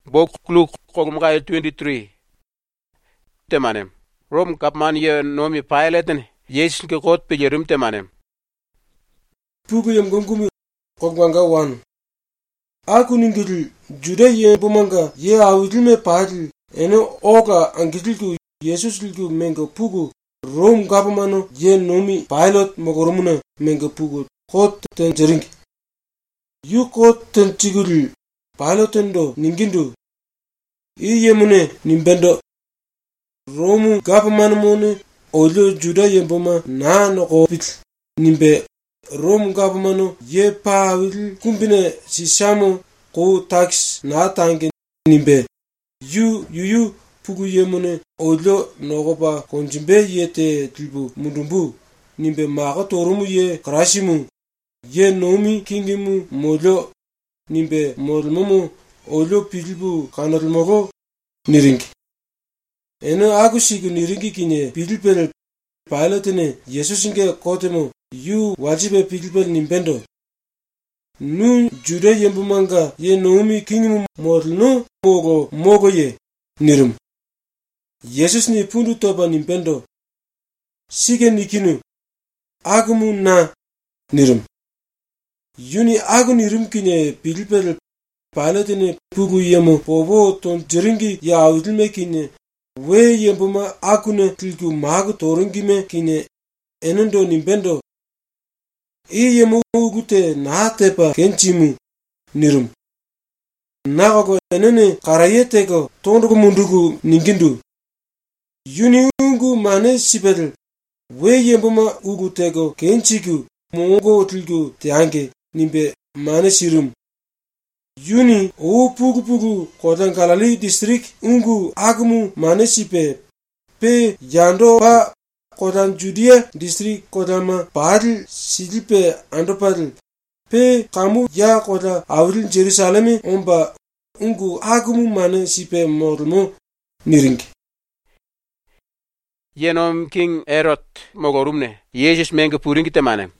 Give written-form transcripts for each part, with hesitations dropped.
Bok Luke Kogumgai 23. Temanem. Rom kapman ye nomi Pilate Yesus ke kot pe yerim temanem. Pugu yem gungumi Kogwanga 1. Aku ningil Juda ye bumanga ye awidilme padil ene oga angidilku Yesus lilku menga pugu Rom gapmano ye nomi Pilate mogorumuna menga pugu kot ten jering. Yu kot ten chigul Pilate ndo ningindu iye mune nimbendo Romu gapmano mone ojo Juda ye buma na no kopit nimbe Rom gapmano ye pawil kumbine sisamo ko tax na tange nimbe yu pugu ye mune ojo nogopa konjimbe yete tilbu mundumbu nimbe maga torumu ye krashimu ye nomi kingimu mojo nimbe molmomo ojo pilbu kanalmogo niringi ene agusigu niringi kinye pilbel Pilate Yesusinge kotemo yu wajibe pilbel nimbendo nu Juda yembumanga ye nomi kingimu molno mogo ye nirum Yesus ni pundu toba nimbendo sige nikinu agumu na nirum yuni agu nirum kinye pilbel Pilate pugu yemo bobo ton jeringi ya awdilme kinye we yembuma akune tilgu magu torungime kinye enendo nimbendo yemu ugute na tepa kenchimu nirum nago enene karayetego tondugu mundugu ningindu yuni ungu mane sibel we yembuma ugutego kenchigu mongo tilgu tiange nimbe mane sirum yuni o pugu kodan Galili district ungu agmu manesipe pe yando ba kodan Judea district kodama badil sidipe andopadil pe kamu ya koda awil Jerusalem omba ungu agmu manesipe mormo niring Yenom King Herod mogorumne Yesus menga puringi temanem.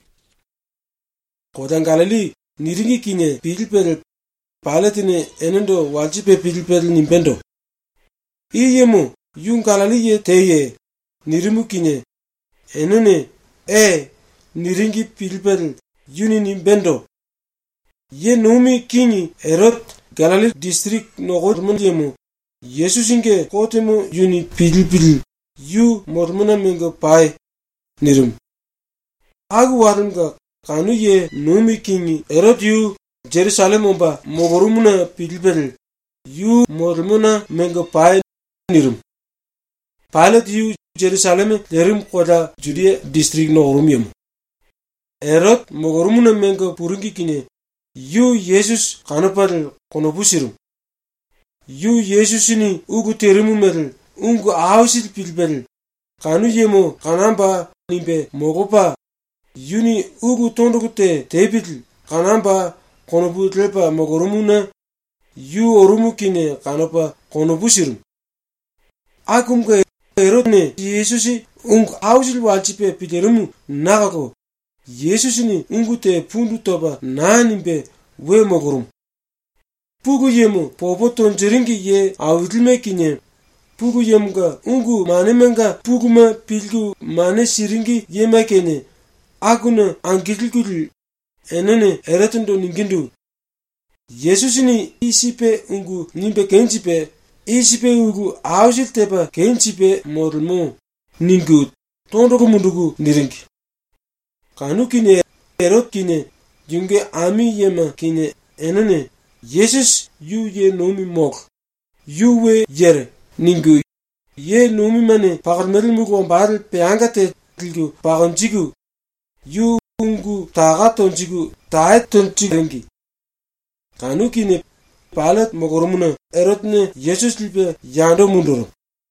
Kodan Galili niringi kinye pilpel Pilate enendo wajibe pilpel nimbendo iyemo yung Galili ye teye nirimu kinye enene niringi pilpel yuni nimbendo ye nomi kinyi Herod Galili district no yemo Yesusinge kotemo yuni pilpil yu mormona mengo pai nirum agu warunga kanu ye nomi kinyi Herod yu Jerusalem omba mogorumuna pilbel yu mormuna mengo pai nirum Pilate yu Jerusalem lerim koda Judea district no orumyem Herod mogorumuna mengo purungi kine yu Yesus kanopal konobusirum yu Yesusini ugu terimu medel ungu ausil pilbel kanu yemo kanamba nimbe mogopa yuni ugu tondugute tebidl kanamba konobu trepa mogorumuna yu orumu kine kanopa konobusirum akumga Herod Yesusi ungu ausil walchipe piderumu nagago Yesusini ungu te pundu toba nanimbe we mogorum pugu yemu popoton jeringi ye awidilme kinye pugu yemuga ungu manemenga puguma pilgu mane siringi yema kene aguna angilgul enene eretundo ningindu Yesusini isipe ungu nimbe kenchipe isipe ungu ausil tepa kenchipe mormo ningu tondogo mundugu niringi kanu kine Herod kine junge ami yema kine enene Yesus yu ye nomi mok yu we yere ningu ye nomi mane pagarmeril mugo mbaril peangate tilgu paganjigu yu ungu taga tonjigu tae tonjigu kanu kine Pilate mogorumuna Herod Yesus lipe yando mundoro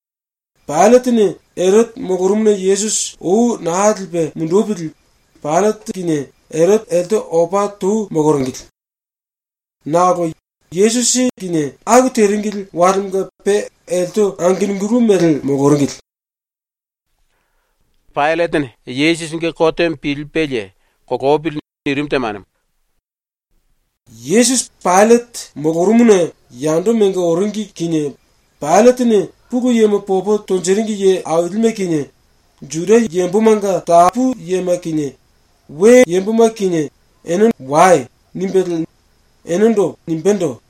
Pilate Herod mogorumuna Yesus o naad lipe mundobil Pilate kine Herod elto opa tu mogorongit nago Yesus kine agu teringil warumga pe elto anginguru meril mogorongit Pilate Yesus nge kotem pilpelye kokobil nirim temanem. Yesus Pilate mogorumuna yando menga oringi kinye Pilate ne pugu yema popo tonjeringi ye awilme kinye Juda yembumanga tapu yema kinye we yembuma kinye enen wai nimbedel enendo nimbendo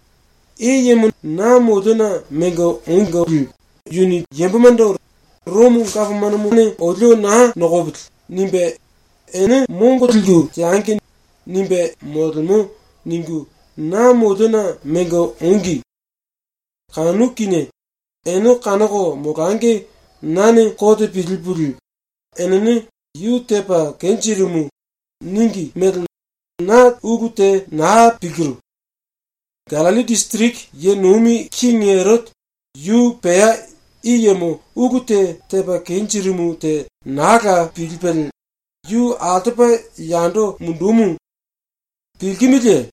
yemu na modona menga unga yuni yembumando Romu government odlo na nogobit nimbe ene mongo tilgu yankin nimbe modmo ningu na modona menga ungi kanu kine eno kanako mogange nane kote pilipul enene yutepa kenchirumu ningi medal na ugute na pigru Galilee district ye nomi King Herod yu peya iyemo ugute tepa kenchirumu te naga pilipel yu atapa yando mundumu pilgimile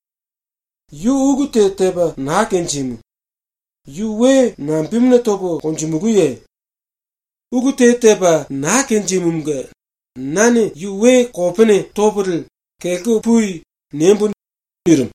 yu ugute tepa na kenchimu yu we nampimne topo konchimuguye ugute tepa na kenchimumga nane yu we kopene topol keke pui nembu nirum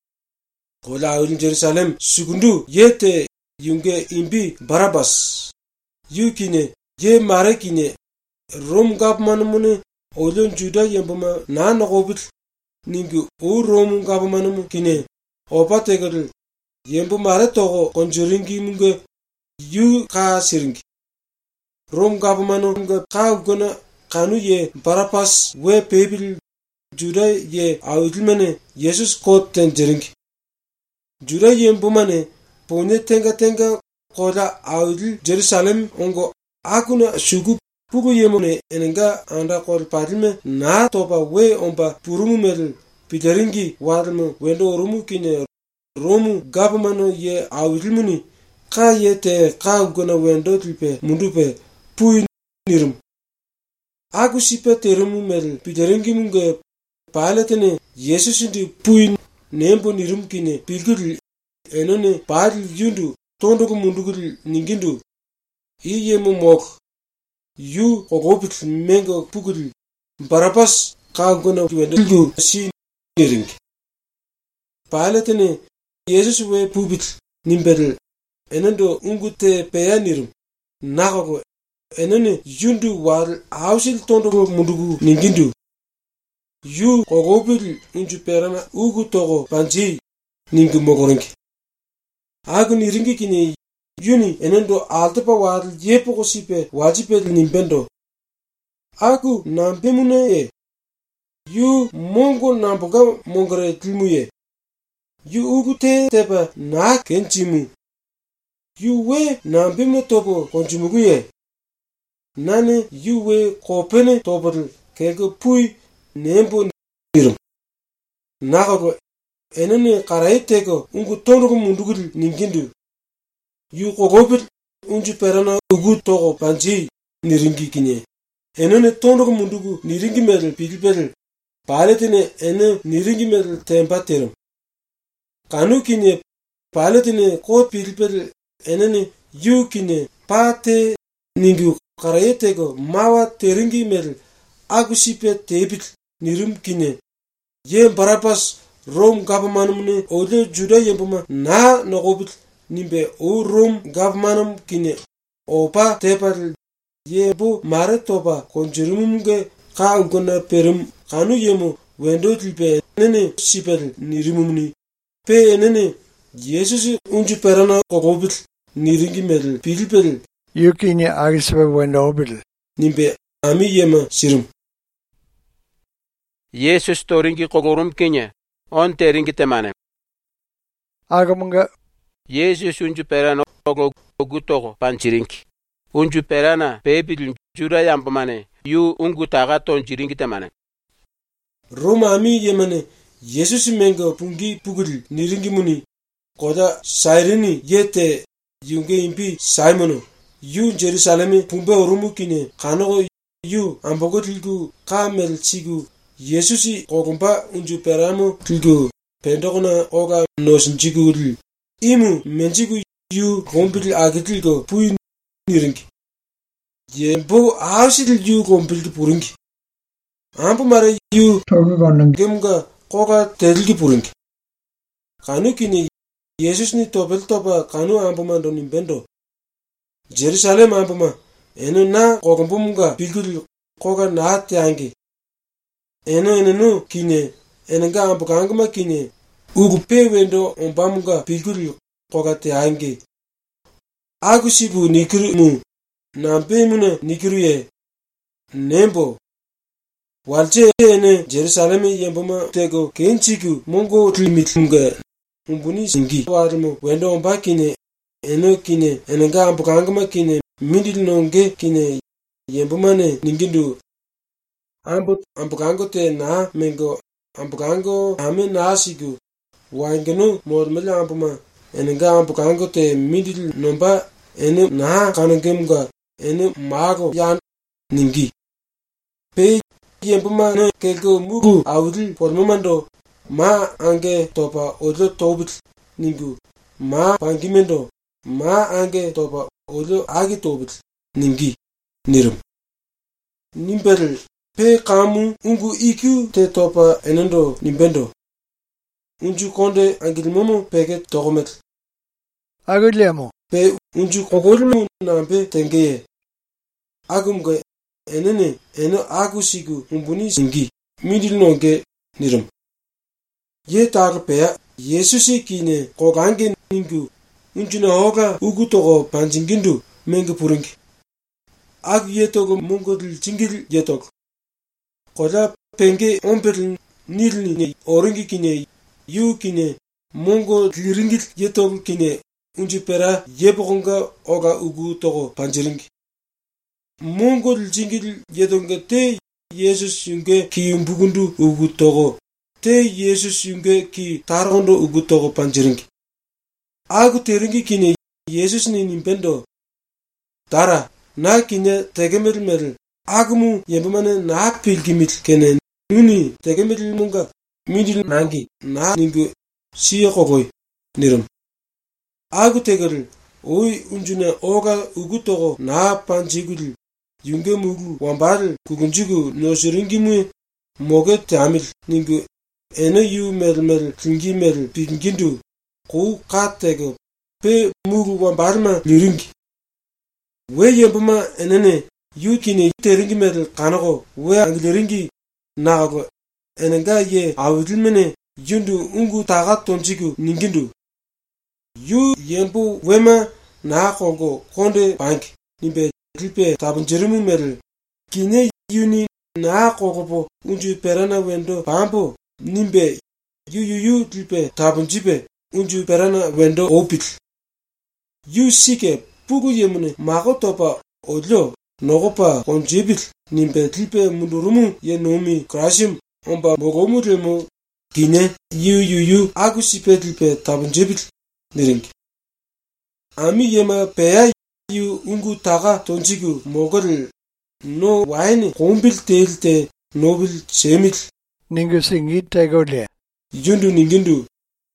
kola ulin Jerusalem sugundu yete yunge imbi Barabas yukine ye mare kine Rom government mune olon Juda yembuma na nogobit ningu o Rom government kine opategel yembu mare togo konjuringi munge yu ka siringi Rom government munge ka gona kanu ye Barabas we people Juda ye awilmene Jesus kot tenjeringi Juda yembumane pone tenga koda awil Jerusalem ongo akuna shugu pugu yemone enenga anda kol padime na topa we omba purumu medel piteringi wadmo wendo orumu kine Romu government ye awilmuni ka yete ka gona wendo tilpe mundupe pui nirum aku sipe terumu medel piteringi munge paletene Jesus ndi pui nembo nirum kine pilgul enone padil yundu tondogu mundugul ningindu iyemu mok yu kogobit mengo pugul Barabas kagona wendo si niring paletene Jesus we pubit nimbedel enendo ungute peya nirum nagago enone yundu war hausil tondogu mundugu ningindu yu kogobit unju perana ugu togo panji ningu mogoringi Agu niringi kini yuni enendo altapa wadl yepo kosipe wajipedl nimbendo. Agu nampemune e. Yu mongo nampoga mongre tilmuye. Yu ugute tepa na kenchimu. Yu we nampemune topo konchimuguye. Nane yu we kopene topodl kege pui nembo nirum. Nakago enene karaiteko ungu tondogu mundugul ningindu yu kogobit unju perana ugu togo panji niringi kinye enene tondogu mundugu niringi medel pilipedel paletine ene niringi medel tempa terum kanu kinye paletine ko pilipedel enene yu kinye pate ningu karaiteko mawa teringi medel agusipe tebit nirum kinye ye Barabas Rome government mune ode Juda yembuma na nogobit nimbe o Rome government kine opa tepal yebo mare topa konjurumge ka ugona perum kanu yemo wendo tilpe nene sipel nirimumni pe nene Jesus unju perana kogobit niringi medel pilpel yukini agisbe wendo obil nimbe ami yema sirum Jesus toringi kogorum kinye on teringi temane agamunga Jesus unju perana ogutogo panchirinki unju perana pebil Juda yambamane yu ungu taga tonchiringi temane Roma ami yemane Jesus menga pungi pugul niringi muni koda sairini yete yunge impi Simono yu Jerusalemi pumbe orumu kine kanogo yu ambogo tilgu kamel chigu Yesusi kogumpa unju peramo tilgu pendogona oga nosinchigul imu menchigu yu gompil agitilgo pui niringi yembo ausil yu gompil puringi ampu mare yu togu gonang gemga koga tedilgi puringi kanu kine Yesus ni topel topa kanu ambumando nimbendo. Jerusalem ambuma eno na kokumbumunga pilgul koga na tiangi. Eno kine enenga ambukanguma kine ugupe wendo ombamunga pilgul koga tiangi. Agusibu nikiru mu nampe muna nikiru ye nembo. Walche ene Jerusalem yembuma tego kenchiku mongo timitunga umbuni singi warimo wendo omba kine eno kine enenga ambukanguma kine mindil nonge kine yembumane ningindu ambukango te na mengo ambukango ame nasigu wangenu mormela ambuma enenga ambukango te mindil nomba eno na kanongemga eno mago yan ningi pe yembuma kego mugu awdil formamando ma ange topa odo tobit ningu ma pangimendo ma ange topa odo agi tobit ningi nirum nimberl pe kamu ungu iku te topa enendo nimbendo unju konde angilmomo peke togomet Agulemo. pe unju kogolmu nampe tengeye agumga enene eno agusigu umbuni singi midil nonge nirum ye tarpeya Yesusi kine kogange ningu unjuna hoga ugu togo panjingindu mengu purungi ag ye togo mongodil jingil ye togo koda penge omperl nilni oringi kine yu kine mongo liringil ye togo kine unju pera ye bogonga oga ugu togo panjiringi mongodil jingil ye togo te Yesus yunge ki mbugundu ugu togo te Yesus yunge ki targondo ugu togo panjiringi agu teringi kine Yesus ni nimbendo dara na kine tegemelmel agumu yembumane na pilgimit kene nuni tegemel munga midil nangi na ningu siya kogoy nirum agu tegel oy unjuna oga ugu togo na panjigul yunge mugu wambal kugunjigu nosiringimu moge tamil ningu eno yu melmel tingimel pingindu ku katego pe mugu wambarma liringi we yembuma enene yu kine teringi mel kanago we angliringi nago enenga ye awdilmene yundu ungu taga tonjigu ningindu yu yembu wema na kongo konde bank nimbe tripe tabunjerimu mel kine yuni na kogopo unju perana wendo pampo nimbe yu tripe tabunjibe unju perana wendo opit yu sike pugu yemune mago topa odlo nogopa konjibit nimbe tripe mundurumu ye nomi krashim omba mogomuremo kine yu agusipe tripe tabunjibit niringi ami yema peya yu ungu taga tonjigu mogol no waine kombil telte nobil semil Ningu singi tegole. yundu ningindu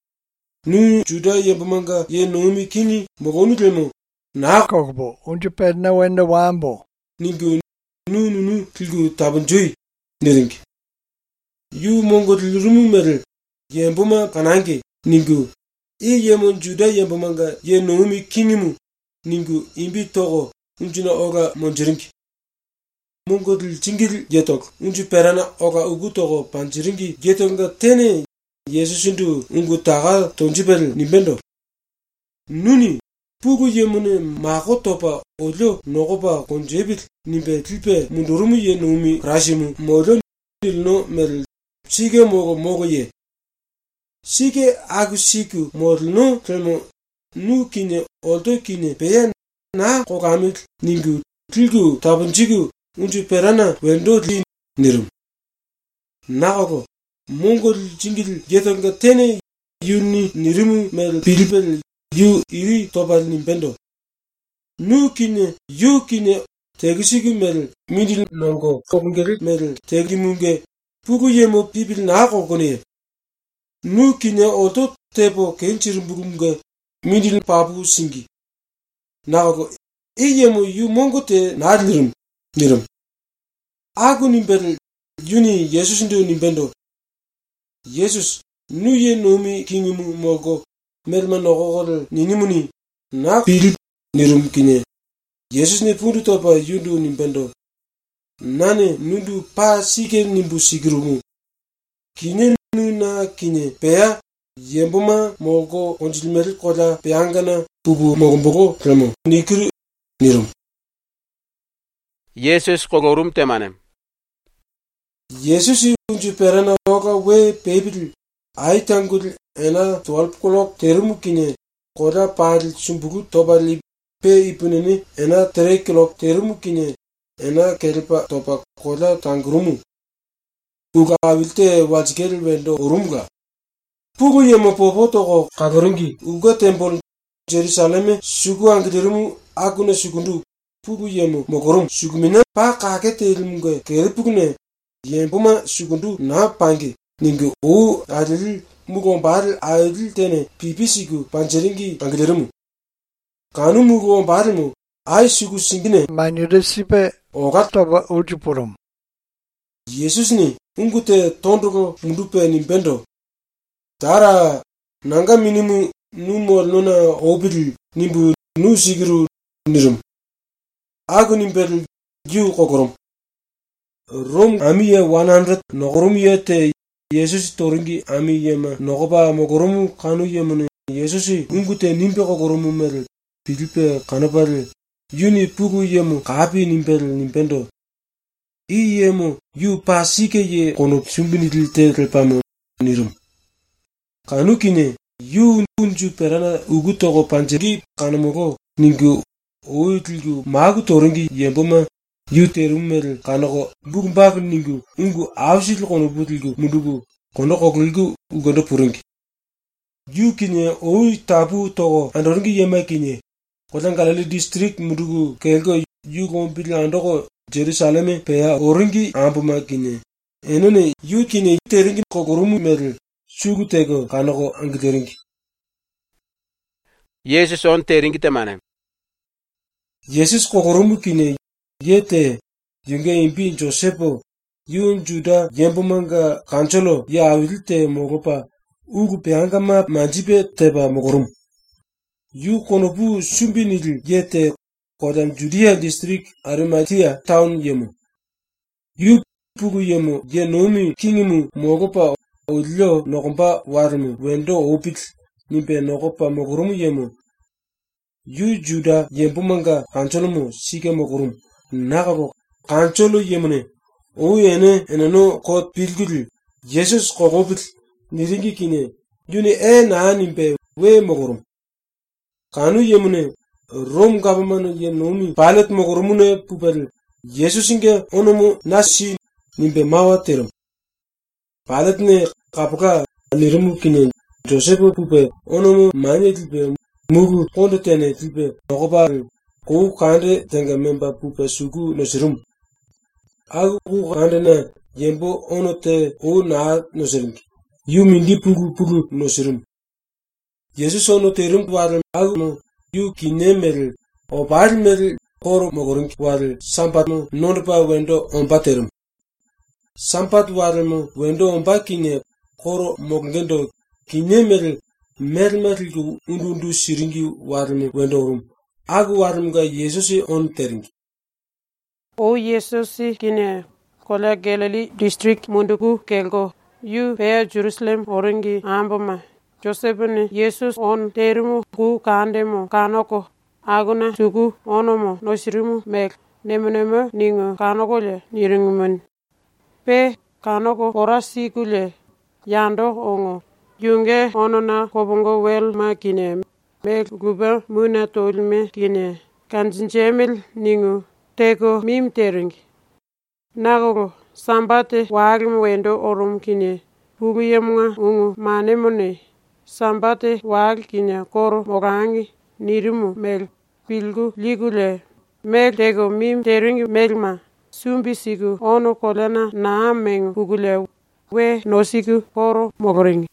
nu juda yembumanga ye nomi kini mogomuremo na Kokobo. Unju pedna wenda wambo. ningu nu tilgu tabunjui niringi yu mongodil rumu merel yembuma kanange ningu yemon juda yembumanga ye nomi kinimu ningu imbi togo unjuna oga monjiringi mongodil jingil yetok unju perana oga ugu togo panjiringi yetonga tene Yesusindu ungu taga tonjibel nimbendo nuni pugu yemune mago topa odlo nogopa konjebit nimbe tripe mundurumu ye nomi rashimu modlo nilno mel sige mogo ye sige agu siku modlo tremo nu kine oldo kine peya na kogamit ningu tilgu tabunjigu unju perana wendo li nirum nago mongol jingil yetonga tene yuni nirimu mel pilbel yu iri tobal nimbendo nu kine yu kine tegisigu mel midil nongo kongeri mel tegimunge pugu yemo pibil nago gone nu kine oto tebo kenchirumbugunga midil pabu singi nago iyemo yu mongote nadlirum nirum agu nimbel yuni Yesus ndu nimbendo Yesus nu ye nomi kingimu mogo melma nogogol ninimuni na pilip nirum kinye. Yesus ni pundu topa yundu nimpendo. Nane nundu pa sike nimbu sigirumu. Kinye nuna kinye pea yembuma mogo onjilmeri kola peangana pubu mogombogo remo nikiru nirum. Yesus kogorum temanem. Yesus unju perana oga we pebil aitangul ena 12 kolok terumu kinye kola padil sumbugu tobali pe ipuneni ena 3 kolok terumu kinye ena kelpa topa kola tangrumu. Uga awilte wajgel wendo urumga. Pugu yemo popo toko kagaringi uga tempol Jerusalem sugu angdirumu agune sugundu pugu yemo mogorum sugumina pa kakete ilmunga keripugune yembuma sugundu na pangi ningu o adil mugombar adil tene pipisigu panjeringi angdirumu kanu mugombarmu ai sugu singine Manirisipe ogatoba ujupurum. Yesus ni ungute tondrugo mundupe nimpendo tara nanga minimu numol nona obil nimbu nu sigiru nirum agu nimpel giu kokorom rom amiye 100 nogorum yete Yesus toringi amiye ma nogoba mogorum kanu yemune Yesus ungute nimbe kokorum mer Filipe kanabal yuni pugu yemu kapi nimpel nimpendo I yemu yu pasike ye kono sumbinidil repamo nirum kanu kine yu unju perana ugutogo panjeri kanamogo ningu oitlgu magu toringi yembuma yu terumel kanago bugbag ningu ungu awsil kono butlgu mudugu kono koglgu ugondo puringi yu kine oi tabu togo andoringi yema kine Kotangalali district mudugu kelgo yu gombil andogo Jerusalem pea oringi ambuma kine enone yu kine teringi kogorumu mer sugu tego kanago angiteringi. Yesus on teringi temanem. Yesus kogorumu kine yete yunge impi Josepo yun juda yembumanga kancholo ya awilte mogopa ugu peangama manjibe teba mogorum yu konobu sumbinil yete kodam Judea district Arimathea town yemu yu pugu yemu ye nomi kingimu mogopa odlo nogomba warmu wendo opit nimbe nogopa mogorum yemu yu juda yembumanga kancholomu sike mogorum nagabo kancholo yemune oyene enano kod pilgul Jesus kogobit niringi kine yuni na nimbe we mogorum kanu yemune Rome government ye nomi palet mogorumune pupel Jesus inge onomu nasi nimbe mawa terum palet ne kapuka nirumu kine Joseph pupe onomu manye tilbe mugu kondo tene tilbe nogoba ko kande tenga memba pupe sugu nosirum agu kande na yembo onote o na nosirum yu mindi pugu nosirum Jesus ono terum waram agu yu kinemel o barmel koro mogorum war sampatmo nonpa wendo ombaterum sampat warmo wendo omba kine koro mogendo kinemel mermergu undundu siringi warme wendorum agu warmga Yesusi on teringi O Yesusi kine kola Galilee district mundugu kelgo yu pea Jerusalem oringi amboma Josephine Jesus on terimu ku kandemo kanoko aguna sugu onomo nosirimu mek nemeneme ningo kanokole niringumen pe kanoko orasikule yando ongo yunge onona kobongo wel makine mek guba muna tolme kine kanjinjemil ningo tego mim teringi nago sambate wagim wendo orum kine buguyemunga ungu manemone sambate wag kine koro mogangi nirimu mel pilgu ligule mel tego mim teringi melma sumbi sigu ono kolena na mengu bugule we nosigu koro mogoringi